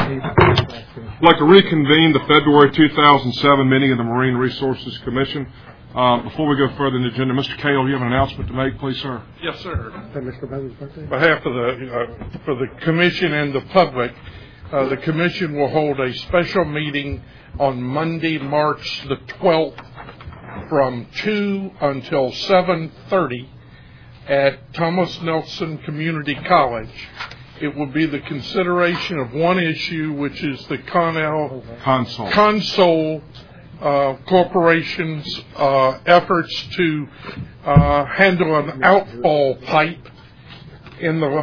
I'd like to reconvene the February 2007 meeting of the Marine Resources Commission. Before we go further in the agenda, Mr. Cale, you have an announcement to make, please, sir? Yes, sir. On behalf of for the Commission and the public, the Commission will hold a special meeting on Monday, March the 12th from 2 until 7:30 at Thomas Nelson Community College. It will be the consideration of one issue, which is the Consol Corporation's efforts to handle an outfall pipe in the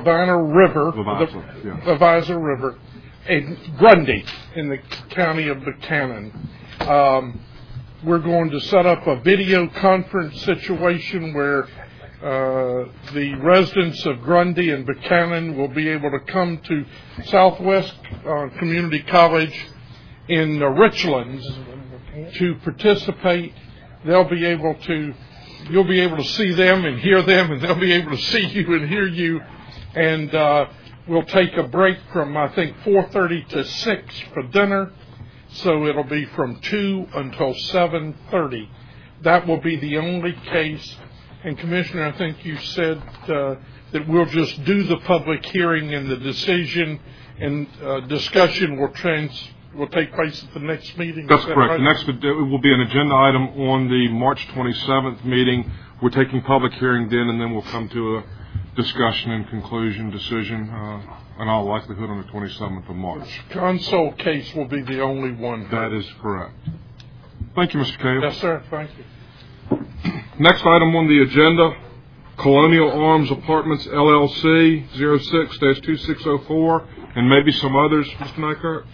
Leviza River in Grundy in the county of Buchanan. We're going to set up a video conference situation where the residents of Grundy and Buchanan will be able to come to Southwest Community College in Richlands to participate. You'll be able to see them and hear them, and they'll be able to see you and hear you. And we'll take a break from, I think, 4:30 to 6 for dinner. So it'll be from 2 until 7:30. That will be the only case. And Commissioner, I think you said that we'll just do the public hearing, and the decision and discussion will take place at the next meeting. That's correct. Right? The next will be an agenda item on the March 27th meeting. We're taking public hearing then, and then we'll come to a discussion and conclusion decision, in all likelihood, on the 27th of March. The Consol case will be the only one. That is correct. Thank you, Mr. Cale. Yes, sir. Thank you. Next item on the agenda, Colonial Arms Apartments, LLC, 06-2604, and maybe some others, Mr. Nykirk.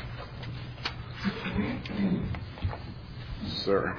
Sir.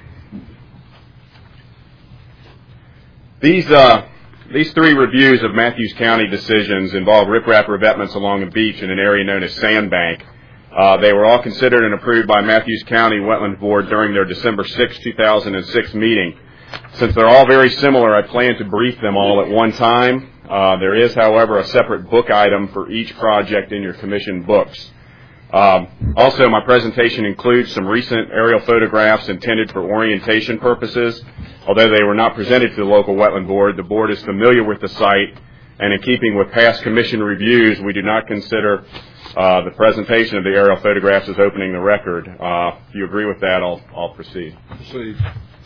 These three reviews of Matthews County decisions involve riprap revetments along a beach in an area known as Sandbank. They were all considered and approved by Matthews County Wetlands Board during their December 6, 2006 meeting. Since they're all very similar, I plan to brief them all at one time. There is, however, a separate book item for each project in your commission books. Also, my presentation includes some recent aerial photographs intended for orientation purposes. Although they were not presented to the local wetland board, the board is familiar with the site, and in keeping with past commission reviews, we do not consider the presentation of the aerial photographs as opening the record. If you agree with that, I'll proceed. Proceed.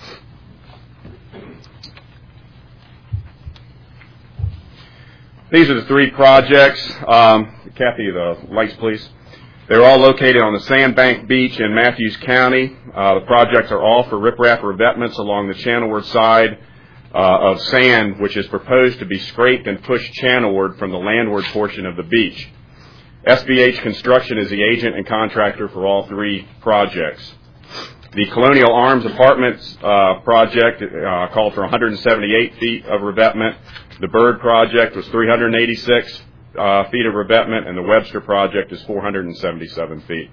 These are the three projects. Kathy, the lights, please. They're all located on the Sandbank Beach in Matthews County. The projects are all for riprap revetments along the channelward side of sand, which is proposed to be scraped and pushed channelward from the landward portion of the beach. SBH Construction is the agent and contractor for all three projects. The Colonial Arms Apartments project called for 178 feet of revetment. The Bird project was 386 feet of revetment, and the Webster project is 477 feet.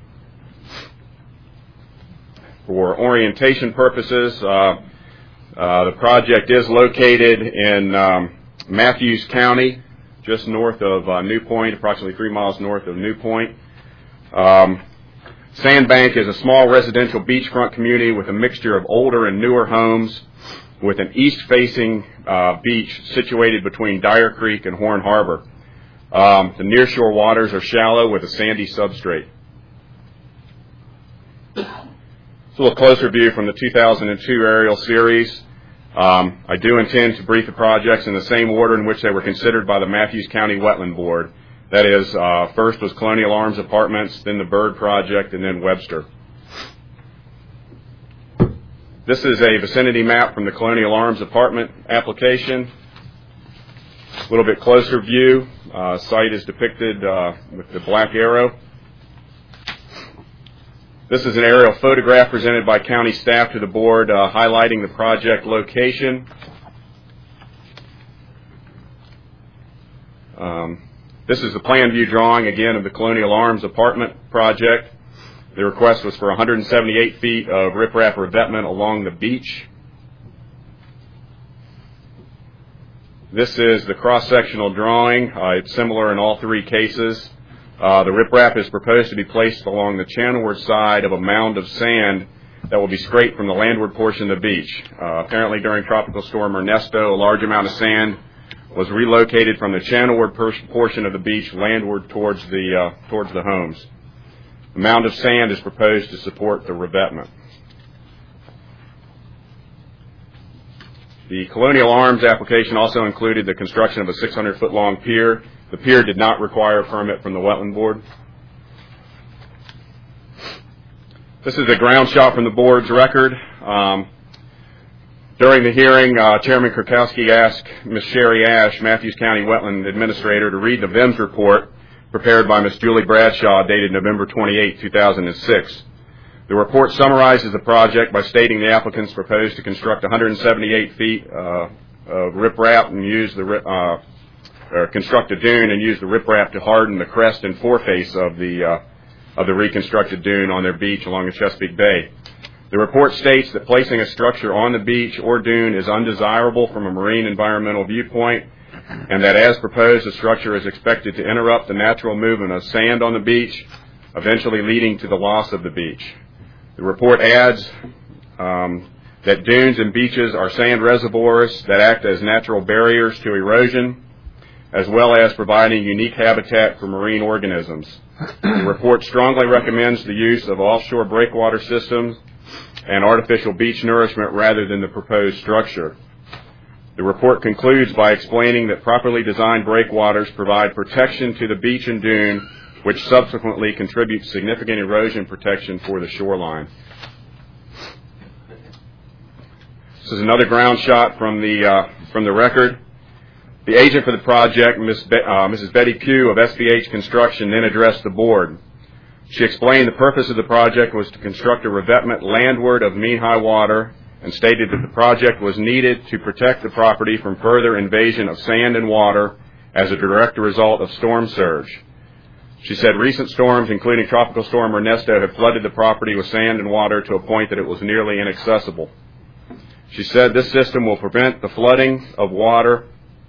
For orientation purposes, the project is located in Matthews County, just north of New Point, approximately 3 miles north of New Point. Sandbank is a small residential beachfront community with a mixture of older and newer homes with an east-facing beach situated between Dyer Creek and Horn Harbor. The nearshore waters are shallow with a sandy substrate. It's a little closer view from the 2002 aerial series. I do intend to brief the projects in the same order in which they were considered by the Matthews County Wetland Board. That is, first was Colonial Arms Apartments, then the Bird project, and then Webster. This is a vicinity map from the Colonial Arms Apartment application. A little bit closer view. Site is depicted with the black arrow. This is an aerial photograph presented by county staff to the board highlighting the project location. This is the plan view drawing, again, of the Colonial Arms Apartment project. The request was for 178 feet of riprap revetment along the beach. This is the cross-sectional drawing. It's similar in all three cases. The riprap is proposed to be placed along the channelward side of a mound of sand that will be scraped from the landward portion of the beach. Apparently during Tropical Storm Ernesto, a large amount of sand was relocated from the channelward portion of the beach landward towards the homes. The mound of sand is proposed to support the revetment. The Colonial Arms application also included the construction of a 600-foot long pier. The pier did not require a permit from the Wetland Board. This is a ground shot from the board's record. During the hearing, Chairman Kurkowski asked Ms. Sherry Ash, Matthews County Wetland Administrator, to read the VIMS report prepared by Ms. Julie Bradshaw dated November 28, 2006. The report summarizes the project by stating the applicants proposed to construct 178 feet of riprap and use the construct a dune and use the riprap to harden the crest and foreface of the reconstructed dune on their beach along the Chesapeake Bay. The report states that placing a structure on the beach or dune is undesirable from a marine environmental viewpoint, and that as proposed, the structure is expected to interrupt the natural movement of sand on the beach, eventually leading to the loss of the beach. The report adds that dunes and beaches are sand reservoirs that act as natural barriers to erosion, as well as providing unique habitat for marine organisms. The report strongly recommends the use of offshore breakwater systems and artificial beach nourishment rather than the proposed structure. The report concludes by explaining that properly designed breakwaters provide protection to the beach and dune, which subsequently contributes significant erosion protection for the shoreline. This is another ground shot from the record. The agent for the project, Mrs. Betty Pugh of SBH Construction, then addressed the board. She explained the purpose of the project was to construct a revetment landward of mean high water and stated that the project was needed to protect the property from further invasion of sand and water as a direct result of storm surge. She said recent storms, including Tropical Storm Ernesto, have flooded the property with sand and water to a point that it was nearly inaccessible. She said this system will prevent the flooding of water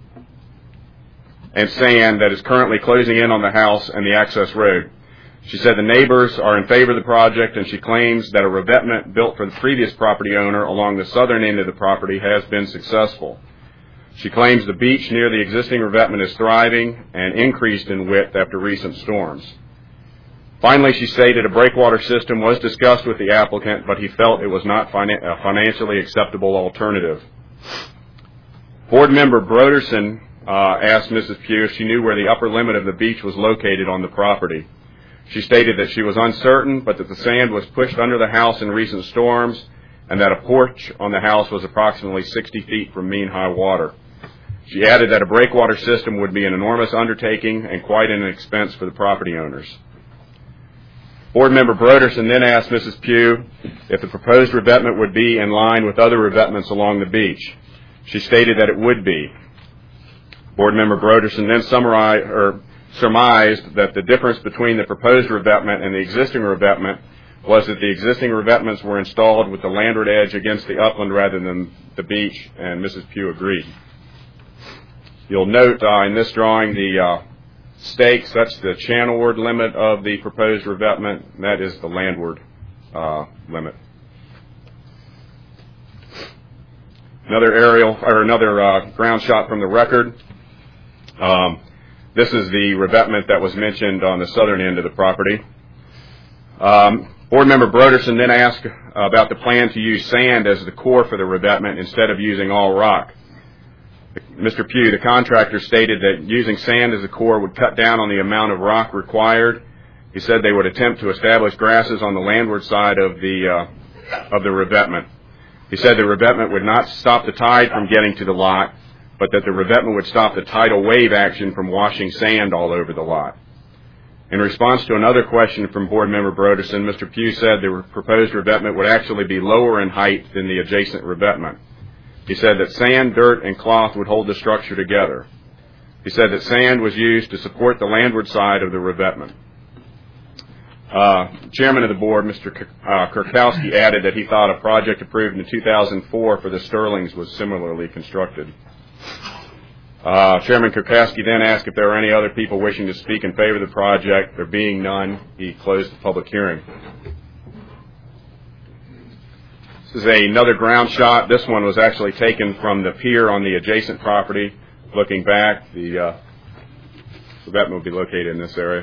and sand that is currently closing in on the house and the access road. She said the neighbors are in favor of the project, and she claims that a revetment built for the previous property owner along the southern end of the property has been successful. She claims the beach near the existing revetment is thriving and increased in width after recent storms. Finally, she stated a breakwater system was discussed with the applicant, but he felt it was not a financially acceptable alternative. Board member Broderson asked Mrs. Pugh if she knew where the upper limit of the beach was located on the property. She stated that she was uncertain, but that the sand was pushed under the house in recent storms and that a porch on the house was approximately 60 feet from mean high water. She added that a breakwater system would be an enormous undertaking and quite an expense for the property owners. Board member Broderson then asked Mrs. Pugh if the proposed revetment would be in line with other revetments along the beach. She stated that it would be. Board member Broderson then surmised that the difference between the proposed revetment and the existing revetment was that the existing revetments were installed with the landward edge against the upland rather than the beach, and Mrs. Pugh agreed. You'll note in this drawing the stakes, that's the channelward limit of the proposed revetment, and that is the landward limit. Another ground shot from the record. This is the revetment that was mentioned on the southern end of the property. Board member Broderson then asked about the plan to use sand as the core for the revetment instead of using all rock. Mr. Pugh, the contractor, stated that using sand as a core would cut down on the amount of rock required. He said they would attempt to establish grasses on the landward side of the revetment. He said the revetment would not stop the tide from getting to the lot, but that the revetment would stop the tidal wave action from washing sand all over the lot. In response to another question from board member Broderson, Mr. Pugh said the proposed revetment would actually be lower in height than the adjacent revetment. He said that sand, dirt, and cloth would hold the structure together. He said that sand was used to support the landward side of the revetment. Chairman of the board, Mr. Kurkowski, added that he thought a project approved in 2004 for the Sterlings was similarly constructed. Chairman Kurkowski then asked if there were any other people wishing to speak in favor of the project. There being none, he closed the public hearing. This is another ground shot. This one was actually taken from the pier on the adjacent property. Looking back, the revetment will be located in this area.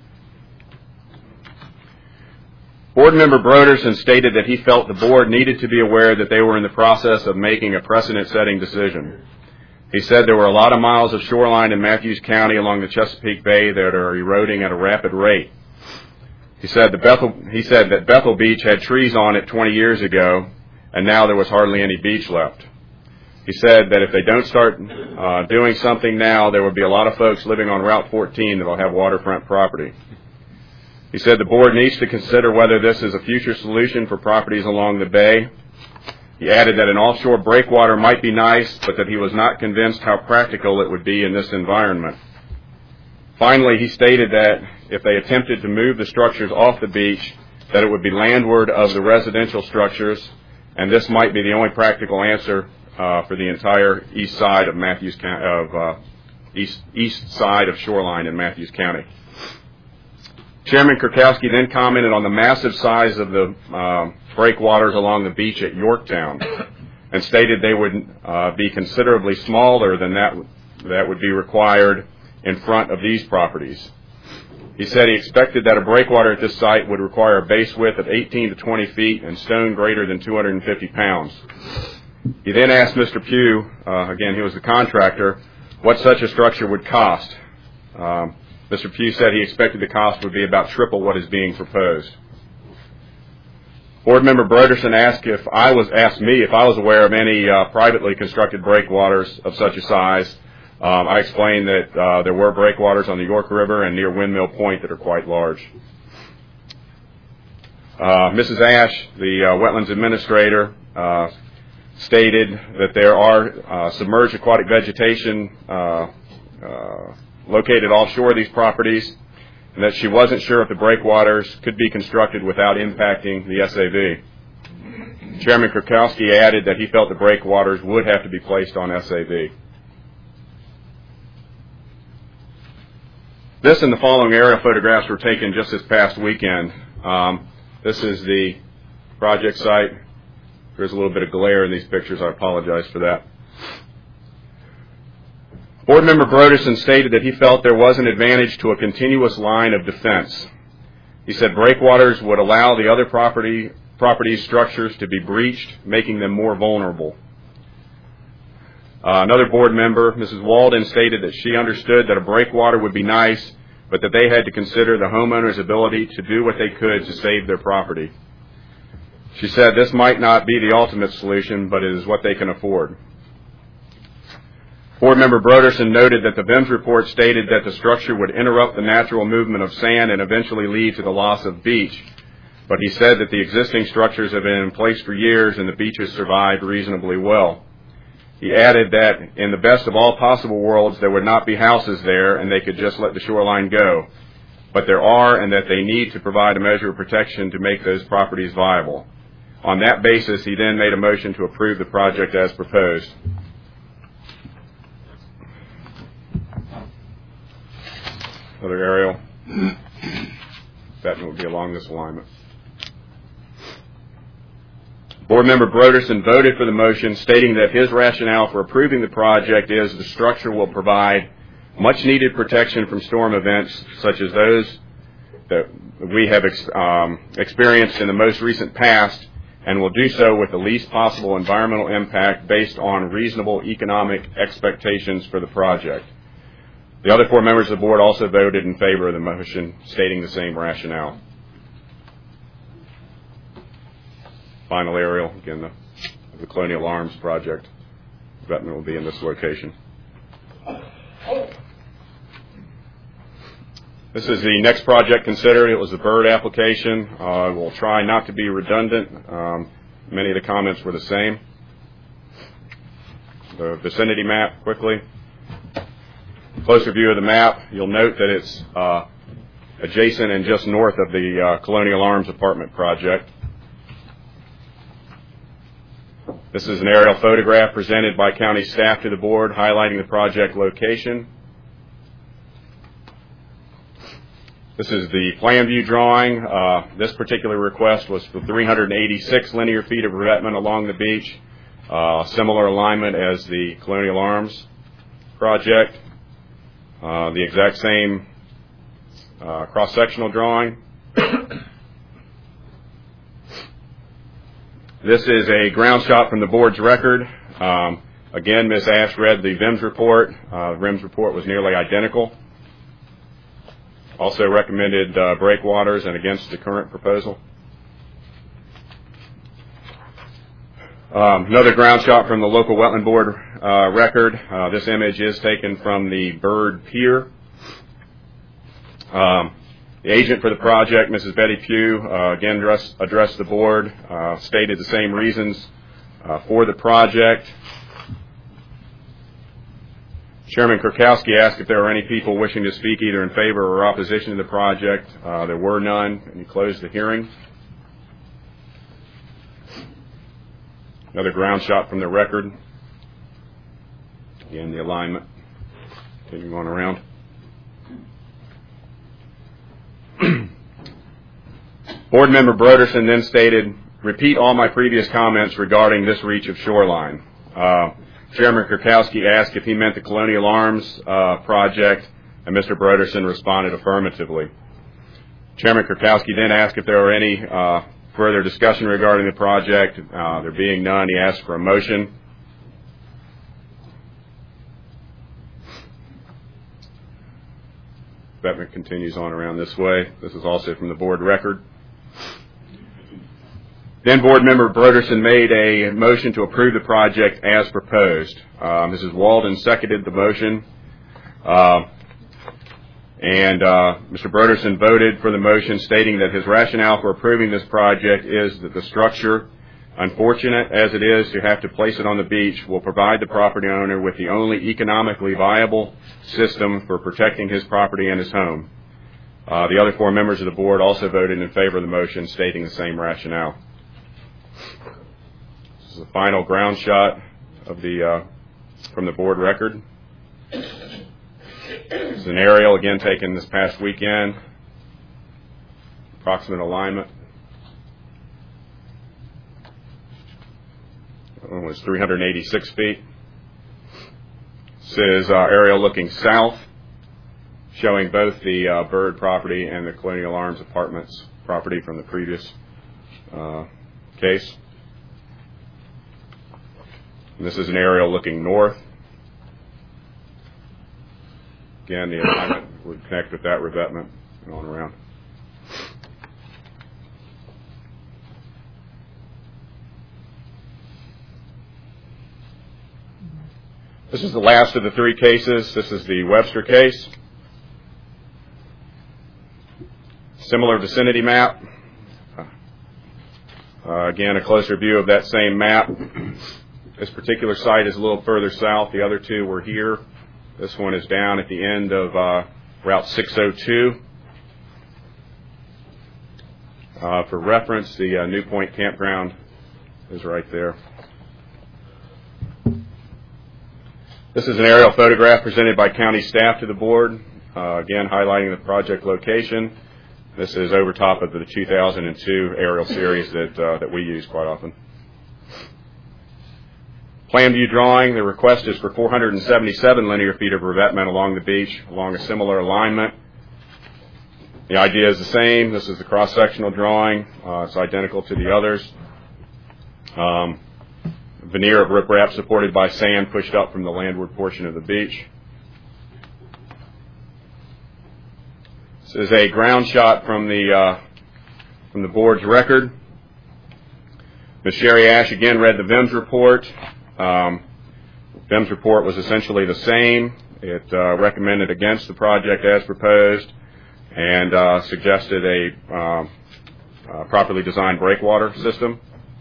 Board member Broderson stated that he felt the board needed to be aware that they were in the process of making a precedent-setting decision. He said there were a lot of miles of shoreline in Matthews County along the Chesapeake Bay that are eroding at a rapid rate. He said that Bethel Beach had trees on it 20 years ago, and now there was hardly any beach left. He said that if they don't start doing something now, there will be a lot of folks living on Route 14 that will have waterfront property. He said the board needs to consider whether this is a future solution for properties along the bay. He added that an offshore breakwater might be nice, but that he was not convinced how practical it would be in this environment. Finally, he stated that if they attempted to move the structures off the beach, that it would be landward of the residential structures, and this might be the only practical answer for the entire east side of east side of shoreline in Matthews County. Chairman Kurkowski then commented on the massive size of the breakwaters along the beach at Yorktown and stated they would be considerably smaller than that would be required in front of these properties. He said he expected that a breakwater at this site would require a base width of 18 to 20 feet and stone greater than 250 pounds. He then asked Mr. Pugh, again he was the contractor, what such a structure would cost. Mr. Pugh said he expected the cost would be about triple what is being proposed. Board member Broderson asked me if I was aware of any privately constructed breakwaters of such a size. I explained that there were breakwaters on the York River and near Windmill Point that are quite large. Mrs. Ash, the wetlands administrator, stated that there are submerged aquatic vegetation located offshore of these properties, and that she wasn't sure if the breakwaters could be constructed without impacting the SAV. Chairman Kurkowski added that he felt the breakwaters would have to be placed on SAV. This and the following aerial photographs were taken just this past weekend. This is the project site. There's a little bit of glare in these pictures. I apologize for that. Board member Broderson stated that he felt there was an advantage to a continuous line of defense. He said breakwaters would allow the other property structures to be breached, making them more vulnerable. Another board member, Mrs. Walden, stated that she understood that a breakwater would be nice, but that they had to consider the homeowner's ability to do what they could to save their property. She said this might not be the ultimate solution, but it is what they can afford. Board member Broderson noted that the VIMS report stated that the structure would interrupt the natural movement of sand and eventually lead to the loss of beach, but he said that the existing structures have been in place for years and the beaches survived reasonably well. He added that in the best of all possible worlds there would not be houses there and they could just let the shoreline go, but there are, and that they need to provide a measure of protection to make those properties viable. On that basis, he then made a motion to approve the project as proposed. Another aerial. That would be along this alignment. Board member Broderson voted for the motion, stating that his rationale for approving the project is the structure will provide much needed protection from storm events such as those that we have experienced in the most recent past, and will do so with the least possible environmental impact based on reasonable economic expectations for the project. The other four members of the board also voted in favor of the motion, stating the same rationale. Final aerial, again, the Colonial Arms project. The revetment will be in this location. This is the next project considered. It was a bird application. We'll try not to be redundant. Many of the comments were the same. The vicinity map, quickly. Closer view of the map, you'll note that it's adjacent and just north of the Colonial Arms apartment project. This is an aerial photograph presented by county staff to the board highlighting the project location. This is the plan view drawing. This particular request was for 386 linear feet of revetment along the beach, similar alignment as the Colonial Arms project. The exact same cross-sectional drawing. This is a ground shot from the board's record. Again, Ms. Ash read the VIMS report. The VIMS report was nearly identical. Also recommended breakwaters and against the current proposal. Another ground shot from the local wetland board record. This image is taken from the Bird Pier. The agent for the project, Mrs. Betty Pugh, again addressed the board, stated the same reasons for the project. Chairman Kurkowski asked if there were any people wishing to speak either in favor or opposition to the project. There were none, and he closed the hearing. Another ground shot from the record. Again, the alignment. Continuing on around. Board member Broderson then stated, repeat all my previous comments regarding this reach of shoreline. Chairman Kurkowski asked if he meant the Colonial Arms project, and Mr. Broderson responded affirmatively. Chairman Kurkowski then asked if there were any further discussion regarding the project. There being none, he asked for a motion. Revetment continues on around this way. This is also from the board record. Then board member Broderson made a motion to approve the project as proposed. Mrs. Walden seconded the motion. And Mr. Broderson voted for the motion, stating that his rationale for approving this project is that the structure, unfortunate as it is to have to place it on the beach, will provide the property owner with the only economically viable system for protecting his property and his home. The other four members of the board also voted in favor of the motion, stating the same rationale. This is the final ground shot of from the board record. This is an aerial, again, taken this past weekend. Approximate alignment. That one was 386 feet. This is aerial looking south, showing both the Bird property and the Colonial Arms Apartments property from the previous case. And this is an aerial looking north. Again, the alignment would connect with that revetment and on around. This is the last of the three cases. This is the Webster case. Similar vicinity map. Again, a closer view of that same map. This particular site is a little further south. The other two were here. This one is down at the end of Route 602. For reference, the New Point Campground is right there. This is an aerial photograph presented by county staff to the board, again highlighting the project location. This is over top of the 2002 aerial series that we use quite often. Plan view drawing, the request is for 477 linear feet of revetment along the beach, along a similar alignment. The idea is the same. This is the cross-sectional drawing. It's identical to the others. Veneer of riprap supported by sand pushed up from the landward portion of the beach. This is a ground shot from the board's record. Ms. Sherry Ash again read the VIMS report. VIMS report was essentially the same. It recommended against the project as proposed and suggested a properly designed breakwater system.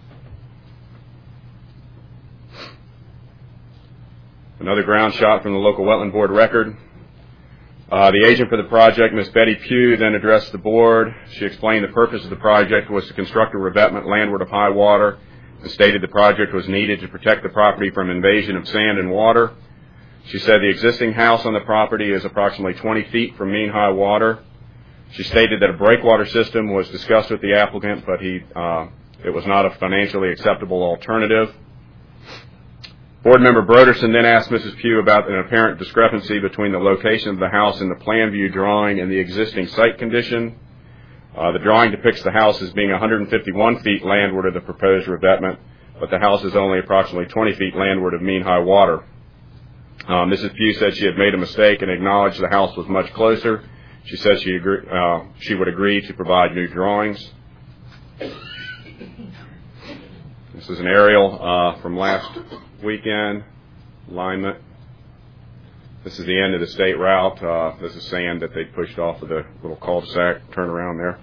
Another ground shot from the local wetland board record. The agent for the project, Ms. Betty Pugh, then addressed the board. She explained the purpose of the project was to construct a revetment landward of high water and stated the project was needed to protect the property from invasion of sand and water. She said the existing house on the property is approximately 20 feet from mean high water. She stated that a breakwater system was discussed with the applicant, but it was not a financially acceptable alternative. Board Member Broderson then asked Mrs. Pugh about an apparent discrepancy between the location of the house in the plan view drawing and the existing site condition. The drawing depicts the house as being 151 feet landward of the proposed revetment, but the house is only approximately 20 feet landward of mean high water. Mrs. Pugh said she had made a mistake and acknowledged the house was much closer. She said she would agree to provide new drawings. This is an aerial from last weekend. Alignment. This is the end of the state route. This is sand that they pushed off of the little cul-de-sac turnaround there.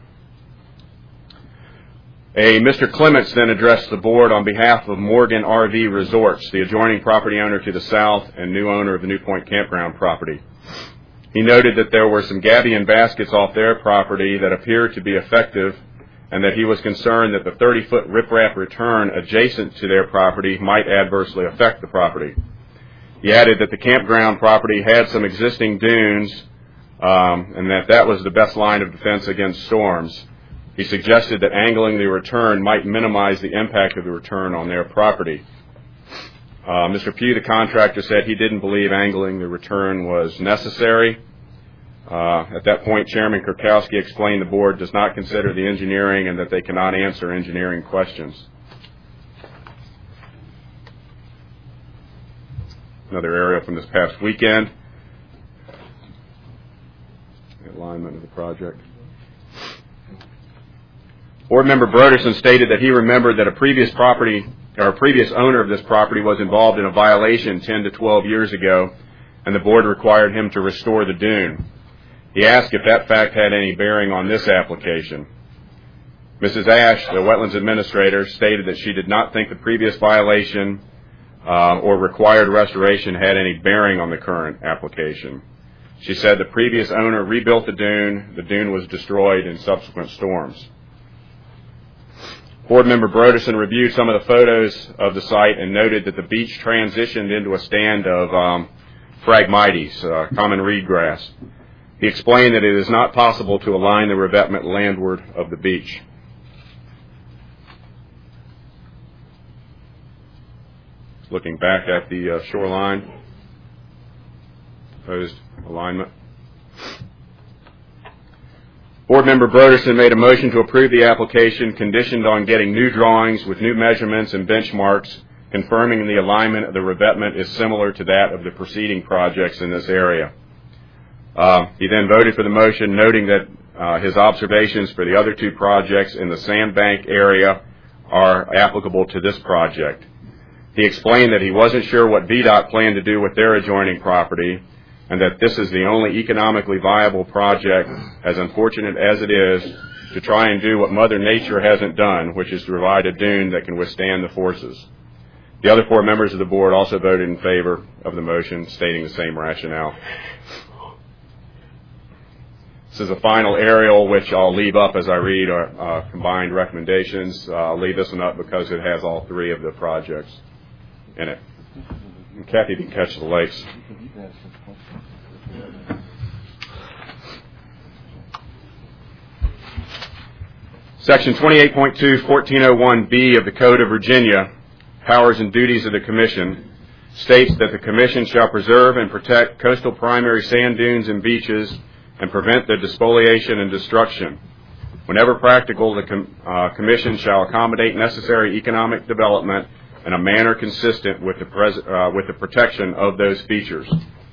Mr. Clements then addressed the board on behalf of Morgan RV Resorts, the adjoining property owner to the south and new owner of the New Point Campground property. He noted that there were some gabion baskets off their property that appeared to be effective, and that he was concerned that the 30-foot riprap return adjacent to their property might adversely affect the property. He added that the campground property had some existing dunes, and that was the best line of defense against storms. He suggested that angling the return might minimize the impact of the return on their property. Mr. Pugh, the contractor, said he didn't believe angling the return was necessary. At that point, Chairman Kurkowski explained the board does not consider the engineering and that they cannot answer engineering questions. Another area from this past weekend. The alignment of the project. Board Member Broderson stated that he remembered that a previous owner of this property was involved in a violation 10 to 12 years ago, and the board required him to restore the dune. He asked if that fact had any bearing on this application. Mrs. Ash, the wetlands administrator, stated that she did not think the previous violation or required restoration had any bearing on the current application. She said the previous owner rebuilt the dune was destroyed in subsequent storms. Board Member Broderson reviewed some of the photos of the site and noted that the beach transitioned into a stand of Phragmites, common reedgrass. He explained that it is not possible to align the revetment landward of the beach. Looking back at the shoreline, proposed alignment. Board Member Broderson made a motion to approve the application conditioned on getting new drawings with new measurements and benchmarks, confirming the alignment of the revetment is similar to that of the preceding projects in this area. He then voted for the motion, noting that his observations for the other two projects in the sandbank area are applicable to this project. He explained that he wasn't sure what VDOT planned to do with their adjoining property, and that this is the only economically viable project, as unfortunate as it is, to try and do what Mother Nature hasn't done, which is to provide a dune that can withstand the forces. The other four members of the board also voted in favor of the motion, stating the same rationale. This is a final aerial, which I'll leave up as I read our combined recommendations. I'll leave this one up because it has all three of the projects in it. And Kathy can catch the lakes. Section 28.2, 1401B of the Code of Virginia, Powers and Duties of the Commission, states that the Commission shall preserve and protect coastal primary sand dunes and beaches and prevent their despoliation and destruction. Whenever practical, the Commission shall accommodate necessary economic development in a manner consistent with the protection of those features.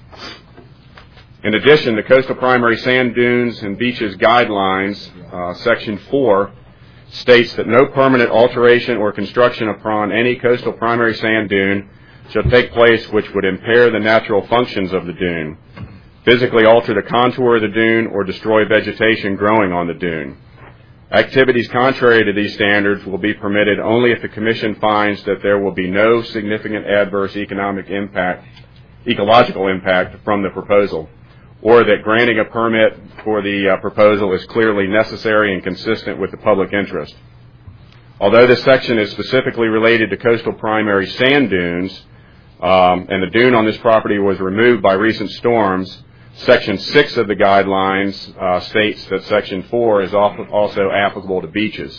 In addition, the Coastal Primary Sand Dunes and Beaches Guidelines, Section 4, states that no permanent alteration or construction upon any coastal primary sand dune shall take place which would impair the natural functions of the dune, physically alter the contour of the dune, or destroy vegetation growing on the dune. Activities contrary to these standards will be permitted only if the Commission finds that there will be no significant adverse ecological impact from the proposal, or that granting a permit for the proposal is clearly necessary and consistent with the public interest. Although this section is specifically related to coastal primary sand dunes, and the dune on this property was removed by recent storms, Section 6 of the guidelines states that Section 4 is also applicable to beaches.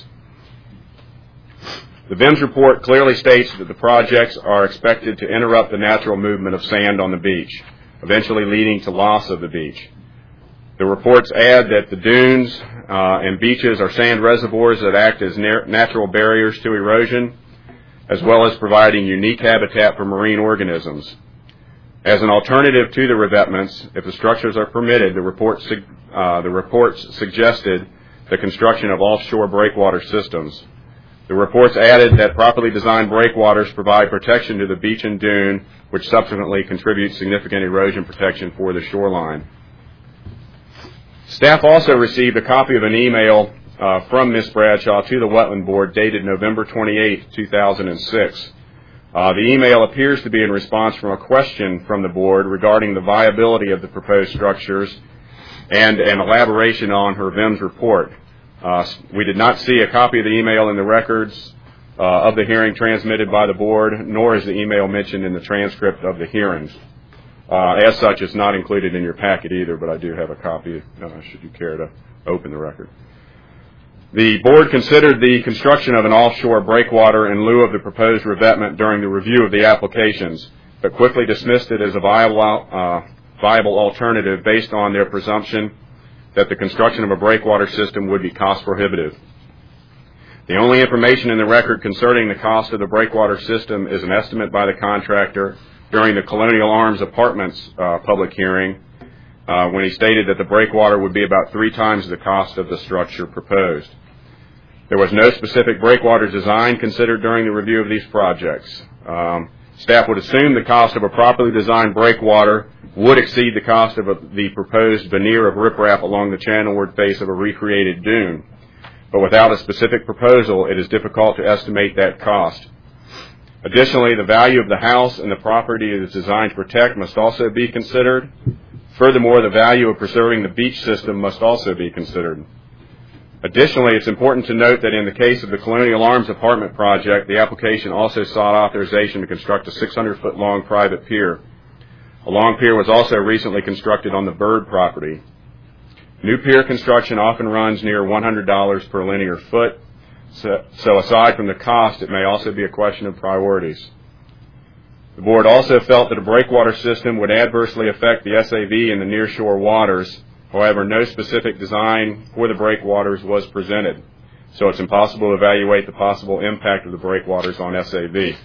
The VIMS report clearly states that the projects are expected to interrupt the natural movement of sand on the beach, eventually leading to loss of the beach. The reports add that the dunes and beaches are sand reservoirs that act as natural barriers to erosion, as well as providing unique habitat for marine organisms. As an alternative to the revetments, if the structures are permitted, the reports suggested the construction of offshore breakwater systems. The reports added that properly designed breakwaters provide protection to the beach and dune, which subsequently contributes significant erosion protection for the shoreline. Staff also received a copy of an email from Ms. Bradshaw to the Wetland Board dated November 28, 2006. The email appears to be in response from a question from the Board regarding the viability of the proposed structures and an elaboration on her VIMS report. We did not see a copy of the email in the records of the hearing transmitted by the Board, nor is the email mentioned in the transcript of the hearings. As such, it's not included in your packet either, but I do have a copy should you care to open the record. The Board considered the construction of an offshore breakwater in lieu of the proposed revetment during the review of the applications, but quickly dismissed it as a viable alternative based on their presumption that the construction of a breakwater system would be cost prohibitive. The only information in the record concerning the cost of the breakwater system is an estimate by the contractor during the Colonial Arms Apartments public hearing when he stated that the breakwater would be about 3 times the cost of the structure proposed. There was no specific breakwater design considered during the review of these projects. Staff would assume the cost of a properly designed breakwater would exceed the cost of the proposed veneer of riprap along the channelward face of a recreated dune. But without a specific proposal, it is difficult to estimate that cost. Additionally, the value of the house and the property it is designed to protect must also be considered. Furthermore, the value of preserving the beach system must also be considered. Additionally, it's important to note that in the case of the Colonial Arms apartment project, the application also sought authorization to construct a 600-foot long private pier. A long pier was also recently constructed on the Bird property. New pier construction often runs near $100 per linear foot, so aside from the cost, it may also be a question of priorities. The Board also felt that a breakwater system would adversely affect the SAV in the nearshore waters. However, no specific design for the breakwaters was presented, so it's impossible to evaluate the possible impact of the breakwaters on SAV.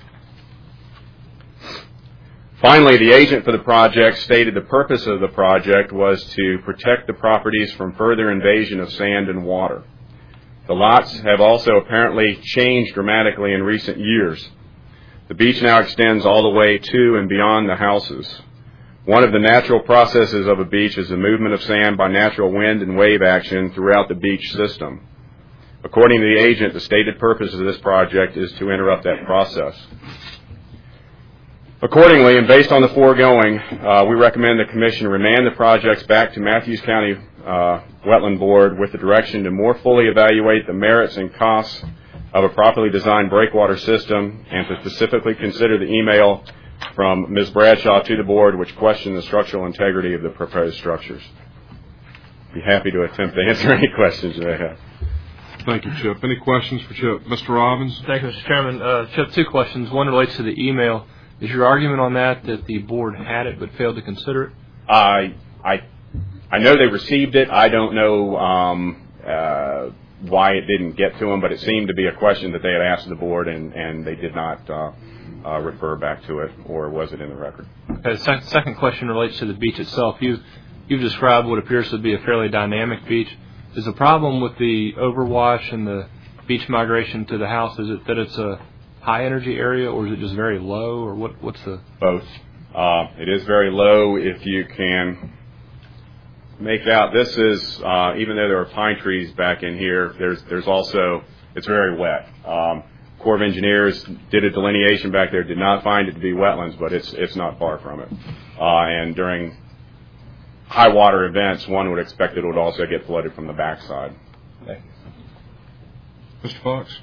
Finally, the agent for the project stated the purpose of the project was to protect the properties from further invasion of sand and water. The lots have also apparently changed dramatically in recent years. The beach now extends all the way to and beyond the houses. One of the natural processes of a beach is the movement of sand by natural wind and wave action throughout the beach system. According to the agent, the stated purpose of this project is to interrupt that process. Accordingly, and based on the foregoing, we recommend the Commission remand the projects back to Matthews County Wetland Board with the direction to more fully evaluate the merits and costs of a properly designed breakwater system and to specifically consider the email from Ms. Bradshaw to the Board which questioned the structural integrity of the proposed structures. I'd be happy to attempt to answer any questions you may have. Thank you, Chip. Any questions for Chip? Mr. Robbins? Thank you, Mr. Chairman. Chip, 2 questions. One relates to the email. Is your argument on that the Board had it but failed to consider it? I know they received it. I don't know why it didn't get to them, but it seemed to be a question that they had asked the Board, and they did not refer back to it, or was it in the record? Okay, the second question relates to the beach itself. You've described what appears to be a fairly dynamic beach. Is the problem with the overwash and the beach migration to the house, is it that it's a high energy area, or is it just very low, or what's the... Both. It is very low. If you can make out, this is, even though there are pine trees back in here, there's also, it's very wet. Corps of Engineers did a delineation back there, did not find it to be wetlands, but it's not far from it. And during high water events, one would expect it would also get flooded from the backside. Mr. Fox?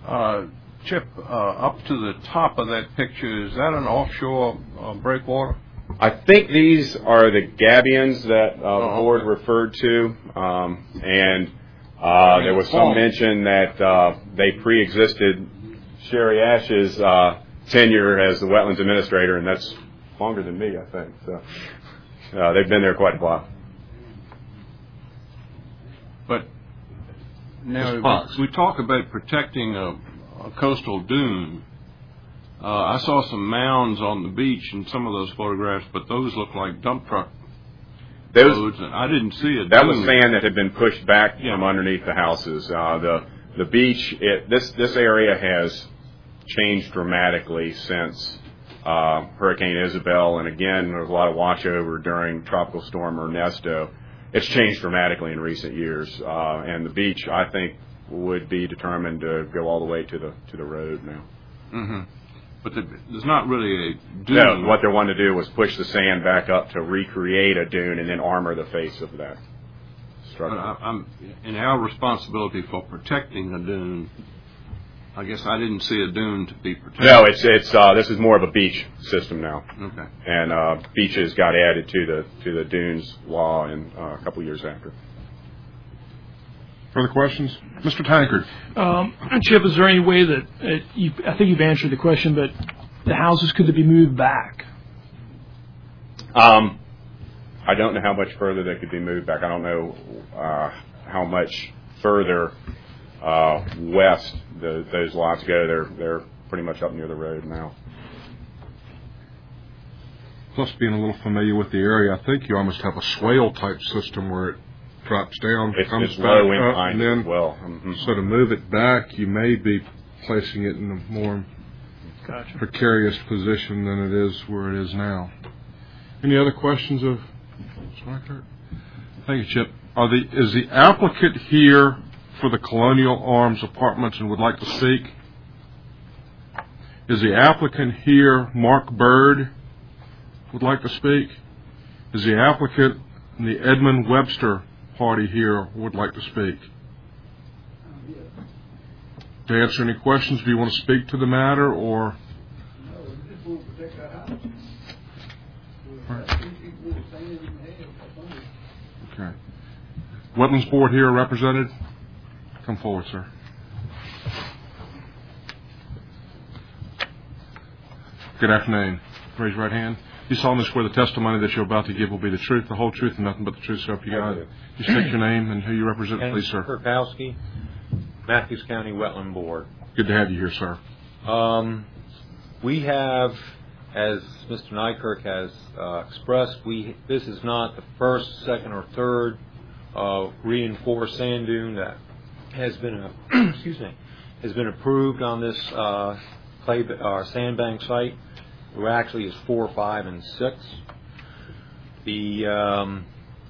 Chip, up to the top of that picture, is that an offshore breakwater? I think these are the gabions that the board referred to, and there was some mention that they pre-existed Sherry Ash's tenure as the wetlands administrator, and that's longer than me, I think. So they've been there quite a while. But now we talk about protecting a coastal dune. I saw some mounds on the beach in some of those photographs, but those look like dump truck roads, and I didn't see it. That was sand that had been pushed back from underneath the houses. The beach, this area has changed dramatically since Hurricane Isabel, and again, there was a lot of watchover during Tropical Storm Ernesto. It's changed dramatically in recent years, and the beach, I think, would be determined to go all the way to the road now. Mm-hmm. But there's not really a dune. No, what they wanted to do was push the sand back up to recreate a dune and then armor the face of that structure. In our responsibility for protecting a dune, I guess I didn't see a dune to be protected. No, it's this is more of a beach system now. Okay. And beaches got added to the dunes law in a couple years after. Further questions? Mr. Tankard. Chip, is there any way that, I think you've answered the question, but the houses, could they be moved back? I don't know how much further they could be moved back. I don't know how much further west those lots go. They're pretty much up near the road now. Plus, being a little familiar with the area, I think you almost have a swale-type system where it drops down, comes back low up, and then as well. Mm-hmm. So to move it back, you may be placing it in a more precarious position than it is where it is now. Any other questions of Mr. Thank you, Chip. Is the applicant here for the Colonial Arms Apartments and would like to speak? Is the applicant here, Mark Bird, would like to speak? Is the applicant in the Edmund Webster party here would like to speak? To answer any questions, do you want to speak to the matter or? Okay. Wetlands Board here represented? Come forward, sir. Good afternoon. Raise your right hand. You solemnly swear the testimony that you're about to give will be the truth, the whole truth, and nothing but the truth, so help you God. You state your name and who you represent, please, sir. Kurkowski, Matthews County Wetland Board. Good to have you here, sir. We have, as Mr. Nykirk has expressed, this is not the first, second, or third reinforced sand dune that has been has been approved on this sandbank site. There actually is 4, 5, and 6. The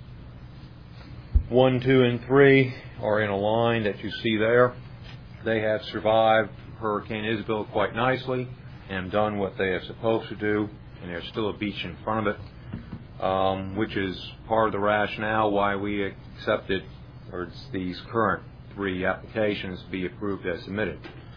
1, 2, and 3 are in a line that you see there. They have survived Hurricane Isabel quite nicely and done what they are supposed to do, and there's still a beach in front of it, which is part of the rationale why we accepted these current 3 applications to be approved as submitted.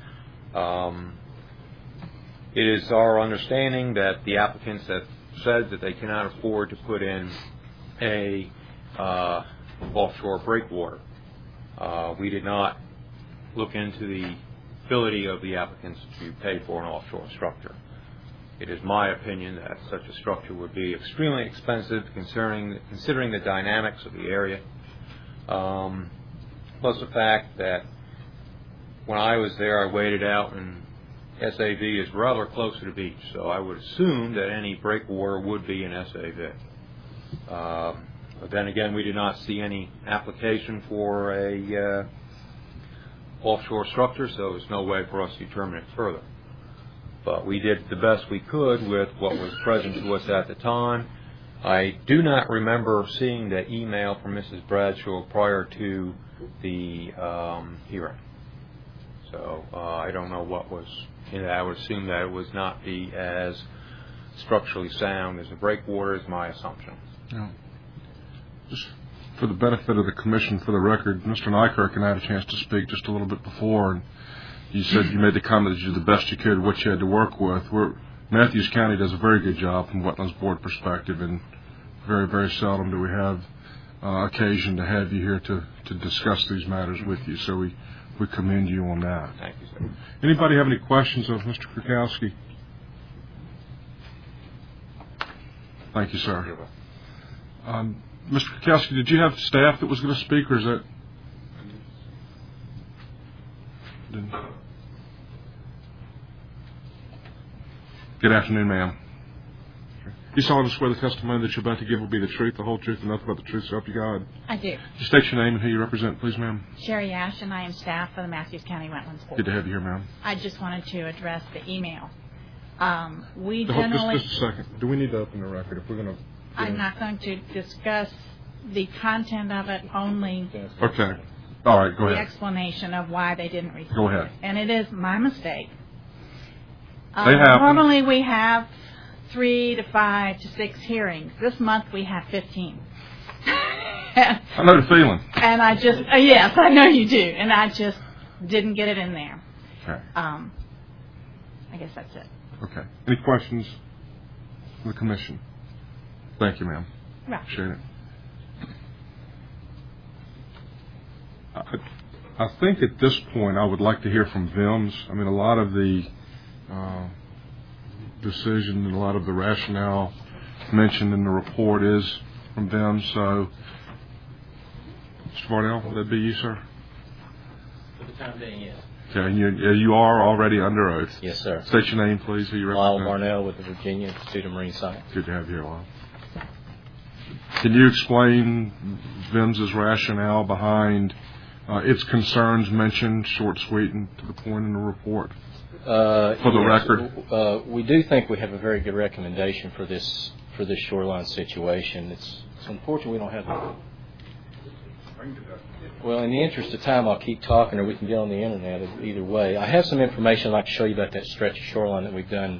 It is our understanding that the applicants have said that they cannot afford to put in a offshore breakwater. We did not look into the ability of the applicants to pay for an offshore structure. It is my opinion that such a structure would be extremely expensive considering the dynamics of the area, plus the fact that when I was there I waited out, and SAV is rather close to the beach, so I would assume that any breakwater would be in SAV. But then again, we did not see any application for a offshore structure, so there's no way for us to determine it further. But we did the best we could with what was present to us at the time. I do not remember seeing the email from Mrs. Bradshaw prior to the hearing. So I don't know what was in it. I would assume that it would not be as structurally sound as a breakwater is my assumption. Yeah. Just for the benefit of the commission, for the record, Mr. Nykirk and I had a chance to speak just a little bit before, and you said you made the comment that you did the best you could, what you had to work with. Matthews County does a very good job from Wetlands Board perspective, and very, very seldom do we have occasion to have you here to discuss these matters with you. So we commend you on that. Thank you, sir. Anybody have any questions of Mr. Krakowski? Thank you, sir. Mr. Krakowski, did you have staff that was going to speak, or is that? Good afternoon, ma'am. You solemnly swear the testimony that you're about to give will be the truth, the whole truth, and nothing but the truth, so help you God. I do. Just state your name and who you represent, please, ma'am. Sherry Ash, and I am staff for the Matthews County Wetlands Board. Good to have you here, ma'am. I just wanted to address the email. We Just generally... a second. Do we need to open the record if we're going to... I'm not going to discuss the content of it, only Okay. All right, go the ahead. explanation of why they didn't receive Go ahead. it. And it is my mistake. They happen. Normally we have 3 to 5 to 6 hearings. This month we have 15. I know the feeling. And I just, yes, I know you do. And I just didn't get it in there. Okay. I guess that's it. Okay. Any questions from the commission? Thank you, ma'am. Right. Appreciate it. I think at this point I would like to hear from VIMS. I mean, a lot of the decision and a lot of the rationale mentioned in the report is from VIMS. So, Mr. Varnell, would that be you, sir? For the time being, yes. Okay, and you are already under oath. Yes, sir. State your name, please, who you Lyle represent. Varnell with the Virginia Institute of Marine Science. Good to have you here, Lyle. Can you explain VIMS's rationale behind its concerns mentioned, short, sweet, and to the point in the report? For the record. We do think we have a very good recommendation for this shoreline situation. It's unfortunate we don't have the... Well, in the interest of time, I'll keep talking, or we can get on the internet. Either way, I have some information I'd like to show you about that stretch of shoreline that we've done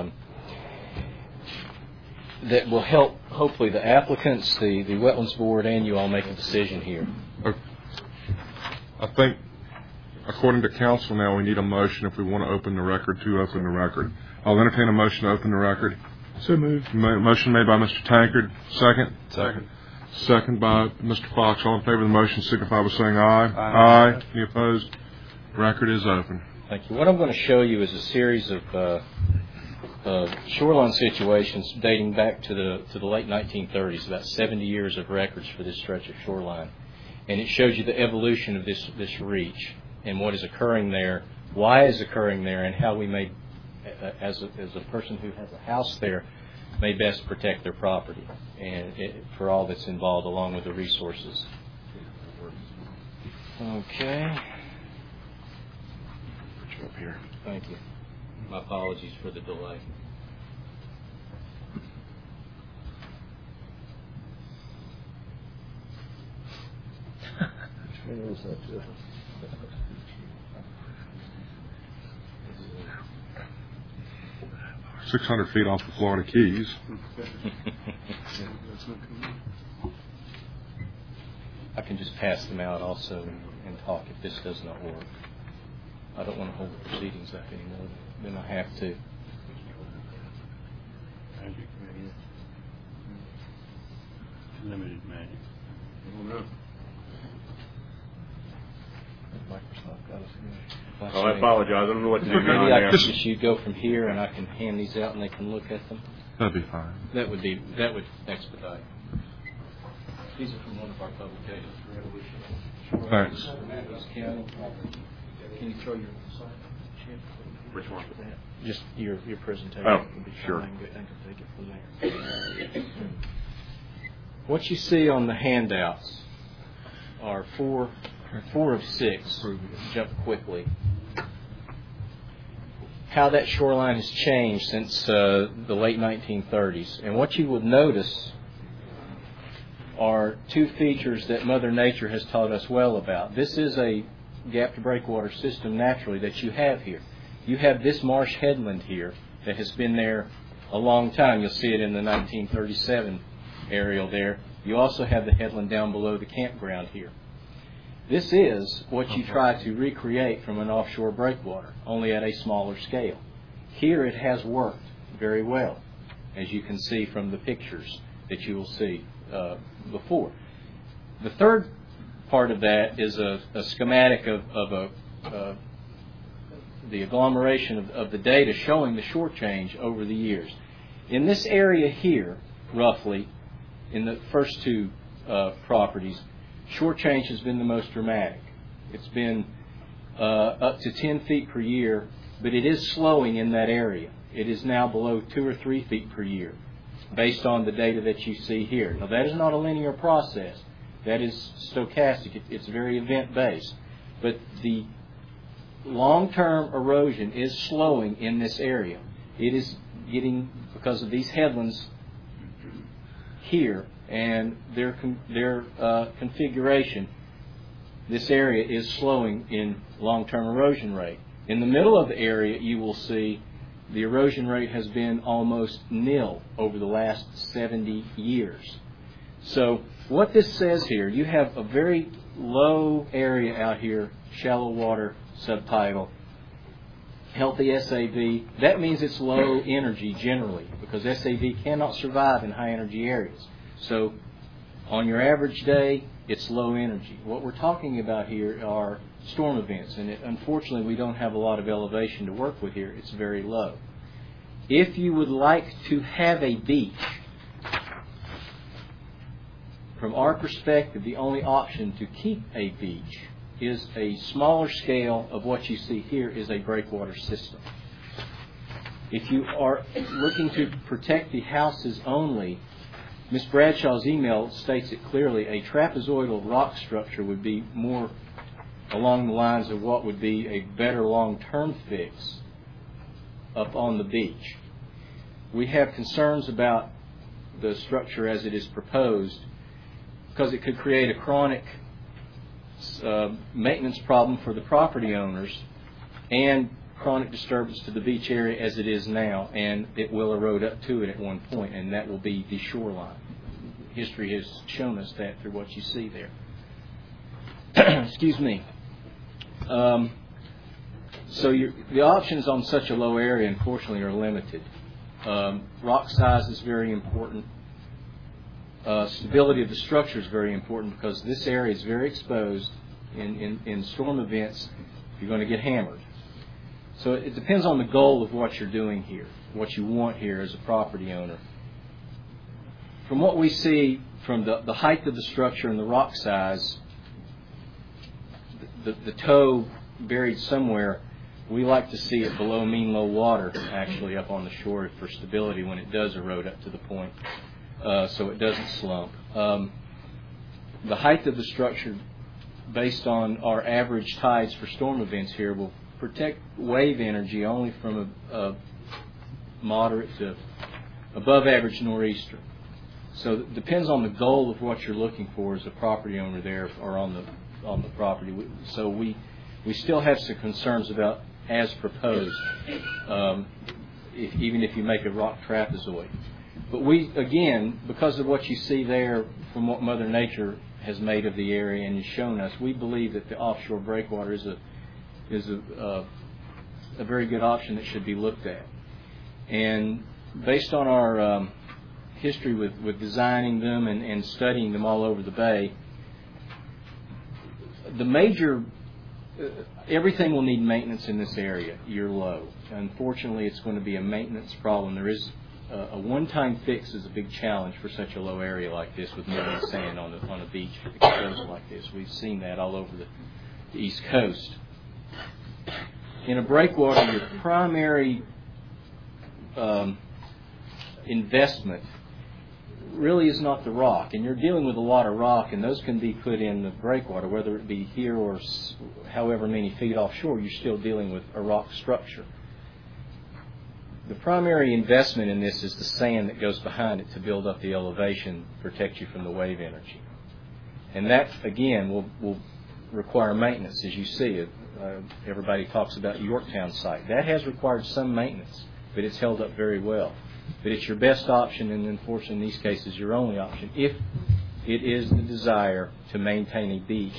that will help, hopefully, the applicants, the Wetlands Board, and you all make a decision here. I think, according to council now, we need a motion if we want to open the record to open the record. I'll entertain a motion to open the record. So moved. Motion made by Mr. Tankard. Second? Second. Second by Mr. Fox. All in favor of the motion signify by saying aye. Aye. Any opposed? Record is open. Thank you. What I'm going to show you is a series of shoreline situations dating back to the late 1930s, about 70 years of records for this stretch of shoreline. And it shows you the evolution of this reach and what is occurring there, why it's occurring there, and how we may, as a person who has a house there, may best protect their property and for all that's involved along with the resources. Okay. Put you up here. Thank you. My apologies for the delay. Where is that? 600 feet off the Florida Keys. I can just pass them out also and talk if this does not work. I don't want to hold the proceedings up anymore than I have to. Limited magic. Microsoft got us here. I apologize. I don't know what to do Maybe now. I can just you go from here and I can hand these out and they can look at them. That'd be fine. That would expedite. These are from one of our publications, Revolution. Thanks. Matthews County. Can you throw your slide? Which one? Just your presentation. Oh, would be sure. fine. I can take it from there. What you see on the handouts are four of 6. Jump quickly. How that shoreline has changed since the late 1930s. And what you would notice are 2 features that Mother Nature has taught us well about. This is a gap to breakwater system naturally that you have here. You have this marsh headland here that has been there a long time. You'll see it in the 1937 aerial there. You also have the headland down below the campground here. This is what you try to recreate from an offshore breakwater, only at a smaller scale. Here it has worked very well, as you can see from the pictures that you will see before. The third part of that is a schematic of the agglomeration of the data showing the shore change over the years. In this area here, roughly, in the first two properties, shore change has been the most dramatic. It's been up to 10 feet per year, but it is slowing in that area. It is now below 2 or 3 feet per year, based on the data that you see here. Now, that is not a linear process. That is stochastic. It's very event-based. But the long-term erosion is slowing in this area. It is getting, because of these headlands here and their configuration, this area is slowing in long-term erosion rate. In the middle of the area, you will see the erosion rate has been almost nil over the last 70 years. So what this says here, you have a very low area out here, shallow water subtitle, healthy SAV. That means it's low energy generally, because SAV cannot survive in high energy areas. So on your average day, it's low energy. What we're talking about here are storm events, and unfortunately we don't have a lot of elevation to work with here. It's very low. If you would like to have a beach, from our perspective, the only option to keep a beach is a smaller scale of what you see here is a breakwater system. If you are looking to protect the houses only, Ms. Bradshaw's email states it clearly, a trapezoidal rock structure would be more along the lines of what would be a better long-term fix up on the beach. We have concerns about the structure as it is proposed because it could create a chronic maintenance problem for the property owners and chronic disturbance to the beach area as it is now, and it will erode up to it at one point, and that will be the shoreline. History has shown us that through what you see there. Excuse me. So the options on such a low area, unfortunately, are limited. Rock size is very important. Stability of the structure is very important because this area is very exposed. In storm events, you're going to get hammered. So it depends on the goal of what you're doing here, what you want here as a property owner. From what we see from the height of the structure and the rock size, the toe buried somewhere, we like to see it below mean low water, actually, up on the shore for stability when it does erode up to the point, so it doesn't slump. The height of the structure, based on our average tides for storm events here, will protect wave energy only from a moderate to above average nor'easter. So it depends on the goal of what you're looking for as a property owner there or on the property. So we still have some concerns about as proposed, even if you make a rock trapezoid. But we, again, because of what you see there from what Mother Nature has made of the area and has shown us, we believe that the offshore breakwater is a very good option that should be looked at. And based on our history with designing them and studying them all over the bay, the major everything will need maintenance in this area year low. Unfortunately, it's going to be a maintenance problem. There is a one-time fix is a big challenge for such a low area like this with moving sand on a beach exposed like this. We've seen that all over the East Coast. In a breakwater, your primary investment really is not the rock, and you're dealing with a lot of rock, and those can be put in the breakwater, whether it be here or however many feet offshore. You're still dealing with a rock structure. The primary investment in this is the sand that goes behind it to build up the elevation, protect you from the wave energy, and that again will require maintenance. As you see, everybody talks about Yorktown site. That has required some maintenance, but it's held up very well. But it's your best option, and unfortunately in these cases your only option, if it is the desire to maintain a beach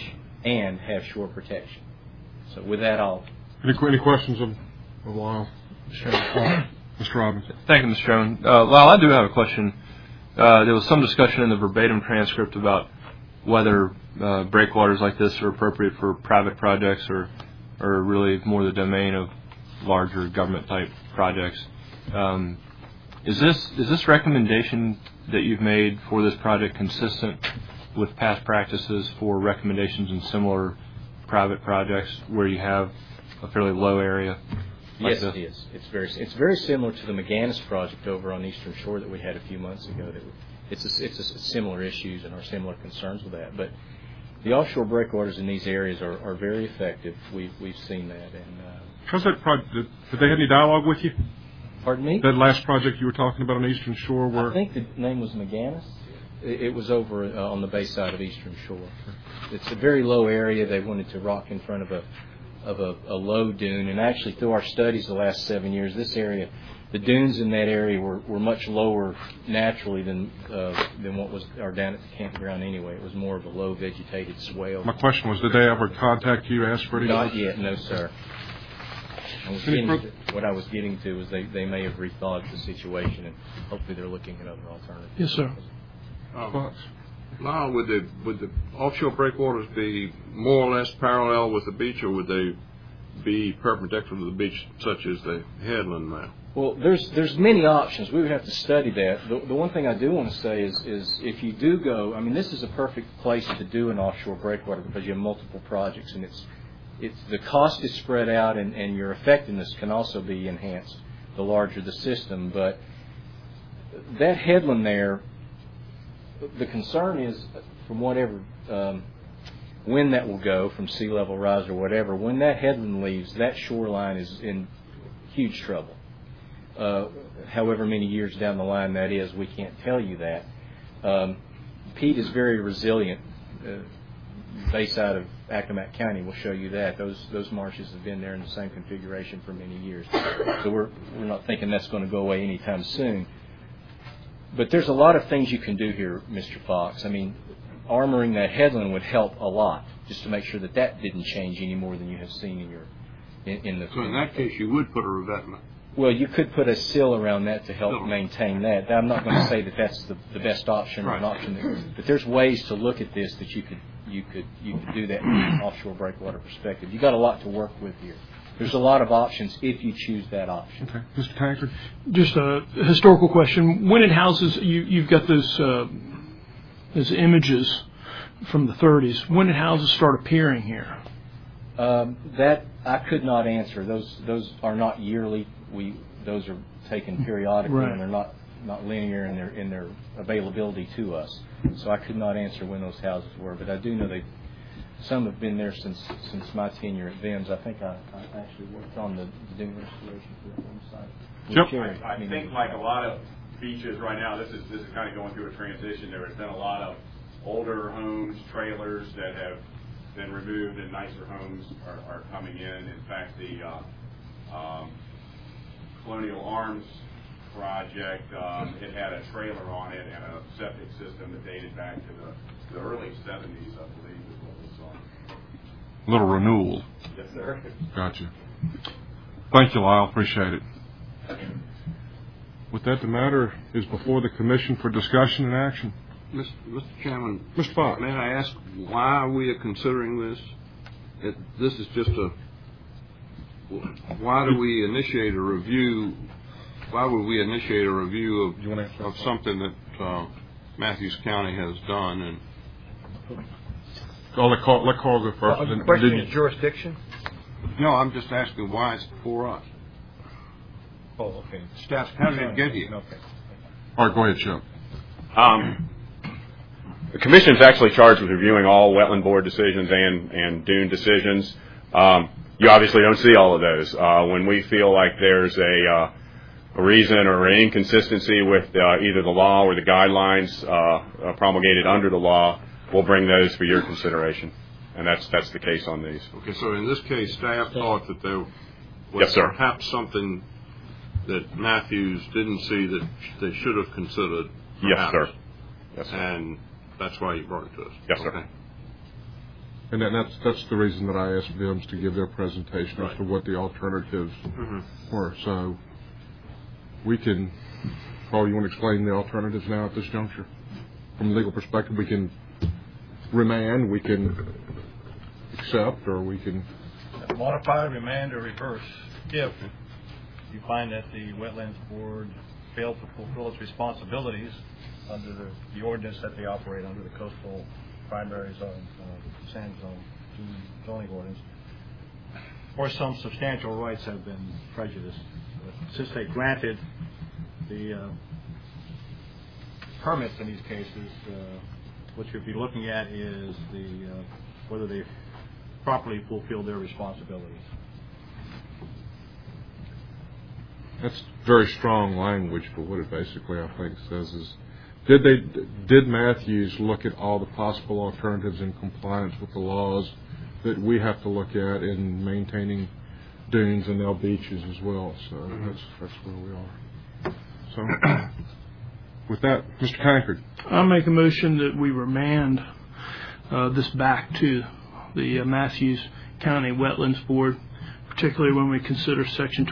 and have shore protection. So with that, I'll... Any questions of Lyle? Sure. Mr. Robbins. Thank you, Mr. Chairman. Lyle, I do have a question. There was some discussion in the verbatim transcript about whether breakwaters like this are appropriate for private projects or really more the domain of larger government-type projects. Is this recommendation that you've made for this project consistent with past practices for recommendations in similar private projects where you have a fairly low area? Yes, it is. It's very similar to the McGannis project over on Eastern Shore that we had a few months ago. It's similar issues and our similar concerns with that. But the offshore breakwaters in these areas are very effective. We've seen that. And how's that project? Did they have any dialogue with you? Pardon me? That last project you were talking about on Eastern Shore, where I think the name was McGannis. It was over on the bay side of Eastern Shore. It's a very low area. They wanted to rock in front of a low dune, and actually through our studies the last 7 years, this area, the dunes in that area were much lower naturally than what was down at the campground anyway. It was more of a low vegetated swale. My question was, did they ever contact you, ask for any? Not yet, no, sir. What I was getting to was they may have rethought the situation, and hopefully they're looking at other alternatives. Yes, sir. Now, would the offshore breakwaters be more or less parallel with the beach, or would they be perpendicular to the beach, such as the headland now? Well, there's many options. We would have to study that. The one thing I do want to say is if you do go, I mean, this is a perfect place to do an offshore breakwater because you have multiple projects, and it's the cost is spread out, and your effectiveness can also be enhanced the larger the system. But that headland there, the concern is from whatever when that will go from sea level rise or whatever, when that headland leaves, that shoreline is in huge trouble. However many years down the line that is, we can't tell you that. Pete is very resilient. Bayside of Accomack County will show you that. Those marshes have been there in the same configuration for many years. So we're not thinking that's going to go away anytime soon. But there's a lot of things you can do here, Mr. Fox. I mean, armoring that headland would help a lot, just to make sure that didn't change any more than you have seen in the. So in that case, you would put a revetment. Well, you could put a sill around that to help maintain that. I'm not going to say that that's the best option or an option, but there's ways to look at this that you could do that from an offshore breakwater perspective. You got a lot to work with here. There's a lot of options if you choose that option. Okay, Mr. Tankard. Just a historical question: when it houses, you've got those images from the 30s. When did houses start appearing here? That I could not answer. Those are not yearly. Those are taken periodically, right. And they're not linear in their availability to us. So I could not answer when those houses were, but I do know some have been there since my tenure at VIMS. I think I actually worked on the dune restoration for that one site. Yep. I think like a lot of beaches right now, this is kind of going through a transition. There has been a lot of older homes, trailers that have been removed, and nicer homes are coming in. In fact, the Colonial Arms project, it had a trailer on it and a septic system that dated back to the early 70s, I believe, is what was on. A little renewal. Yes, sir. Gotcha. Thank you, Lyle. Appreciate it. With that, the matter is before the Commission for discussion and action. Mr. Chairman, Mr. Fox, may I ask why we are considering this? This is just why do we initiate a review? Why would we initiate a review of something that Matthews County has done? And let Carl go first. The question is jurisdiction? No, I'm just asking why it's before us. Oh, okay. Staff, how did it get here? Okay. All right, go ahead, Chip. The Commission is actually charged with reviewing all wetland board decisions and dune decisions. You obviously don't see all of those. When we feel like there's a reason or an inconsistency with either the law or the guidelines promulgated under the law, we'll bring those for your consideration. And that's the case on these. Okay, so in this case, staff thought that there was perhaps something that Matthews didn't see that they should have considered. Yes, sir. Yes, sir. And that's why you brought it to us. Yes, sir. Okay. And that's the reason that I asked them to give their presentation as to what the alternatives were. So we can, Paul, you want to explain the alternatives now at this juncture? From a legal perspective, we can remand, we can accept, or we can modify, remand, or reverse if you find that the Wetlands Board failed to fulfill its responsibilities under the ordinance that they operate under, the coastal primary zone, sand zone zoning ordinance, or some substantial rights have been prejudiced. Since they granted the permits in these cases, what you'll be looking at is whether they properly fulfill their responsibilities. That's very strong language, but what it basically, I think, says is, did Matthews look at all the possible alternatives in compliance with the laws that we have to look at in maintaining dunes and now beaches as well? So that's where we are. So with that, Mr. Tankard. I'll make a motion that we remand this back to the Matthews County Wetlands Board, particularly when we consider Section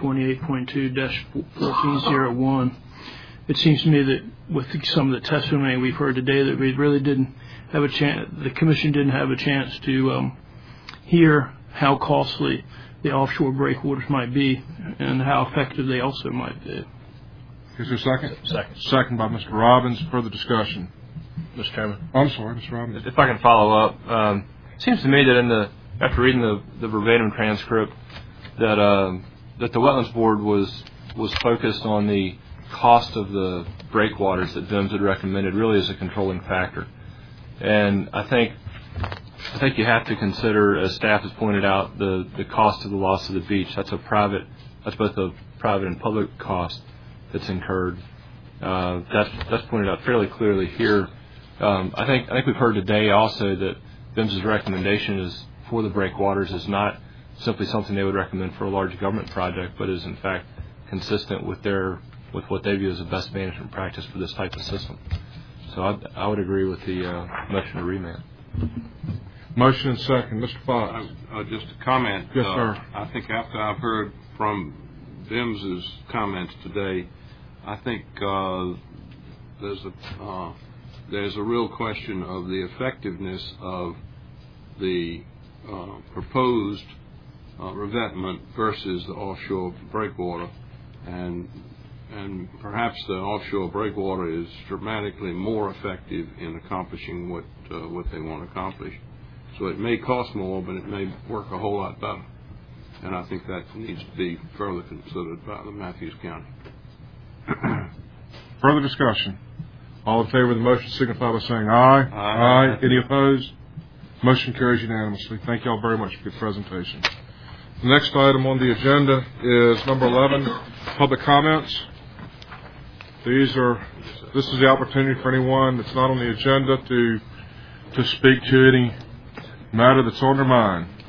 28.2-1401. It seems to me that with some of the testimony we've heard today that we really didn't have a chance, the Commission didn't have a chance to hear how costly the offshore breakwaters might be and how effective they also might be. Is there a second? Second. Second by Mr. Robbins. Further discussion. Mr. Chairman. I'm sorry, Mr. Robbins. If I can follow up, it seems to me that after reading the verbatim transcript, that the Wetlands Board was focused on the cost of the breakwaters that VIMS had recommended really as a controlling factor. And I think you have to consider, as staff has pointed out, the cost of the loss of the beach. That's both a private and public cost that's incurred. That's pointed out fairly clearly here. I think we've heard today also that VIMS's recommendation is for the breakwaters is not simply something they would recommend for a large government project, but is in fact consistent with what they view as the best management practice for this type of system. So I would agree with the motion to remand. Motion and second. Mr. Fox. Just a comment. Yes, sir. I think after I've heard from VIMS's comments today, I think there's a real question of the effectiveness of the proposed revetment versus the offshore breakwater, and perhaps the offshore breakwater is dramatically more effective in accomplishing what they want to accomplish. So it may cost more, but it may work a whole lot better. And I think that needs to be further considered by the Matthews County. Further discussion. All in favor of the motion signify by saying aye. Aye. Any opposed? Motion carries unanimously. Thank you all very much for your presentation. The next item on the agenda is number 11, public comments. This is the opportunity for anyone that's not on the agenda to speak to any matter that's on their mind.